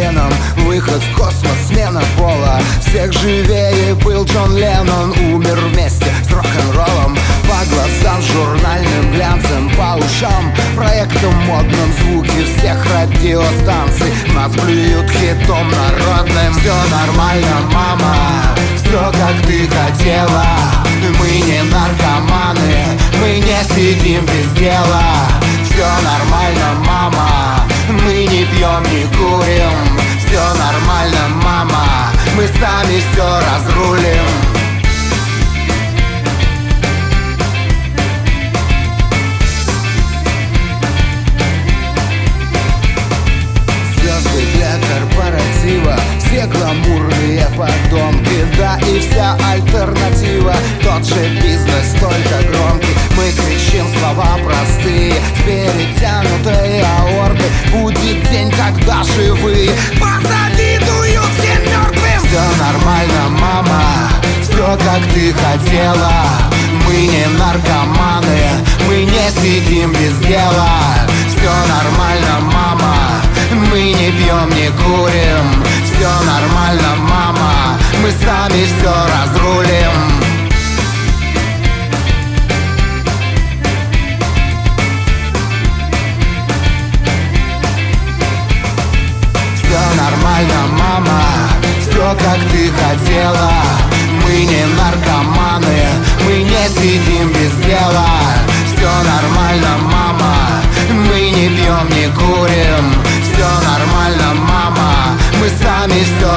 Веном, выход в космос, смена пола. Всех живее был Джон Леннон, умер вместе с рок-н-роллом. По глазам, журнальным глянцем, по ушам, проектом модным, звуки всех радиостанций нас блюют хитом народным. Все нормально, мама, все как ты хотела. Мы не наркоманы, мы не сидим без дела. Все нормально, мама, мы не пьем, не курим. Все нормально, мама, мы сами все разрулим. Корпоратива, все гламурные подонки, да и вся альтернатива. Тот же бизнес, только громкий. Мы кричим слова простые, с перетянутой аорты. Будет день, когда живые позавидуют всем мертвым. Все нормально, мама, все как ты хотела. Мы не наркоманы, мы не сидим без дела. Все нормально, мама, мы не пьем, не курим. Все нормально, мама, мы сами все разрулим. Все нормально, мама, все как ты хотела. Мы не наркоманы, мы не сидим без дела. Все нормально, мама, мы не пьем, не курим. Все нормально, мама, мы сами все